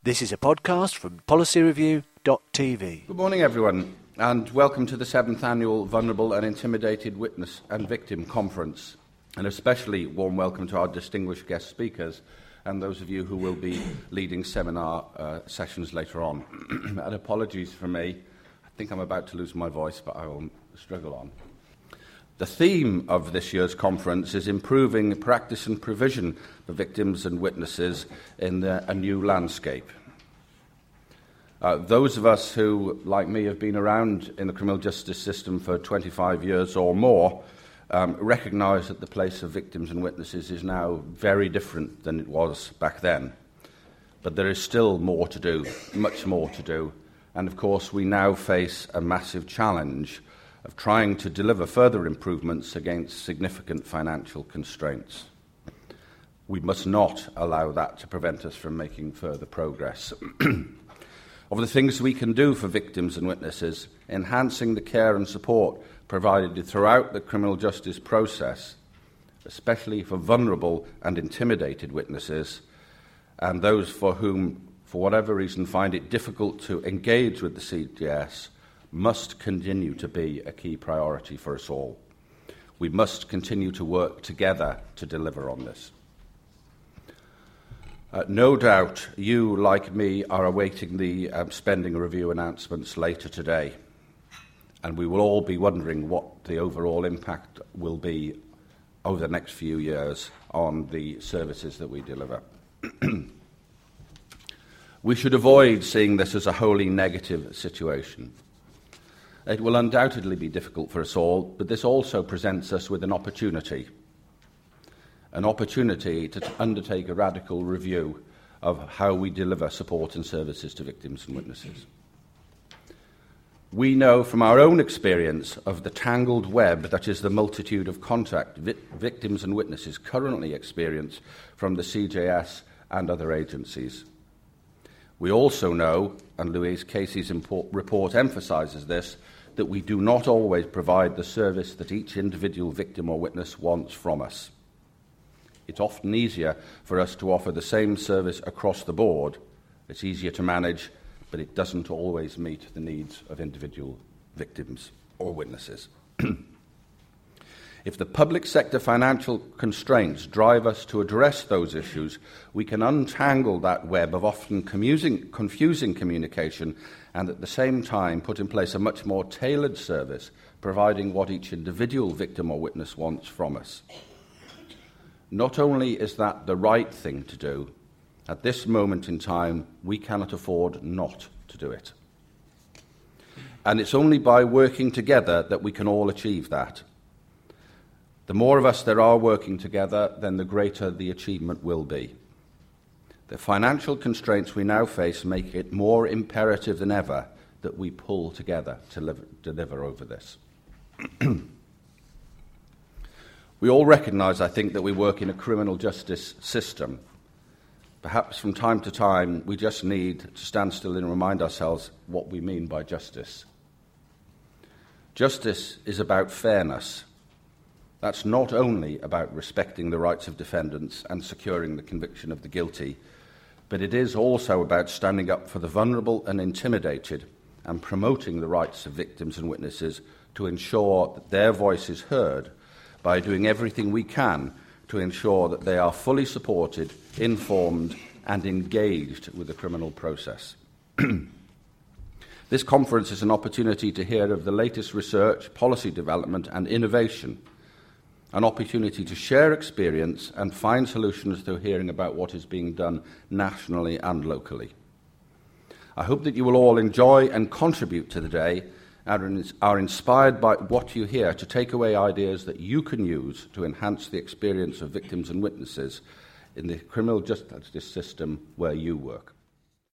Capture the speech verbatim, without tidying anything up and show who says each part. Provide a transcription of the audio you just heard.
Speaker 1: This is a podcast from policy review dot t v.
Speaker 2: Good morning, everyone, and welcome to the seventh Annual Vulnerable and Intimidated Witness and Victim Conference. An especially warm welcome to our distinguished guest speakers and those of you who will be leading seminar uh, sessions later on. And apologies for me. I think I'm about to lose my voice, but I will struggle on. The theme of this year's conference is improving practice and provision for victims and witnesses in the, a new landscape. Uh, those of us who, like me, have been around in the criminal justice system for twenty-five years or more um, recognise that the place of victims and witnesses is now very different than it was back then. But there is still more to do, much more to do. And of course, we now face a massive challenge of trying to deliver further improvements against significant financial constraints. We must not allow that to prevent us from making further progress. Of the things we can do for victims and witnesses, enhancing the care and support provided throughout the criminal justice process, especially for vulnerable and intimidated witnesses, and those for whom, for whatever reason, find it difficult to engage with the C J S, must continue to be a key priority for us all. We must continue to work together to deliver on this. Uh, no doubt you, like me, are awaiting the um, spending review announcements later today, and we will all be wondering what the overall impact will be over the next few years on the services that we deliver. We should avoid seeing this as a wholly negative situation. It will undoubtedly be difficult for us all, but this also presents us with an opportunity. An opportunity to undertake a radical review of how we deliver support and services to victims and witnesses. We know from our own experience of the tangled web that is the multitude of contact vi- victims and witnesses currently experience from the C J S and other agencies. We also know, and Louise Casey's import, report emphasises this, that we do not always provide the service that each individual victim or witness wants from us. It's often easier for us to offer the same service across the board. It's easier to manage, but it doesn't always meet the needs of individual victims or witnesses. If the public sector financial constraints drive us to address those issues, we can untangle that web of often confusing, confusing communication and at the same time put in place a much more tailored service, providing what each individual victim or witness wants from us. Not only is that the right thing to do, at this moment in time, we cannot afford not to do it. And it's only by working together that we can all achieve that. The more of us there are working together, then the greater the achievement will be. The financial constraints we now face make it more imperative than ever that we pull together to live, deliver over this. We all recognise, I think, that we work in a criminal justice system. Perhaps from time to time we just need to stand still and remind ourselves what we mean by justice. Justice is about fairness. That's not only about respecting the rights of defendants and securing the conviction of the guilty, but it is also about standing up for the vulnerable and intimidated and promoting the rights of victims and witnesses to ensure that their voice is heard by doing everything we can to ensure that they are fully supported, informed and engaged with the criminal process. This conference is an opportunity to hear of the latest research, policy development and innovation, an opportunity to share experience and find solutions through hearing about what is being done nationally and locally. I hope that you will all enjoy and contribute to the day and are inspired by what you hear to take away ideas that you can use to enhance the experience of victims and witnesses in the criminal justice system where you work.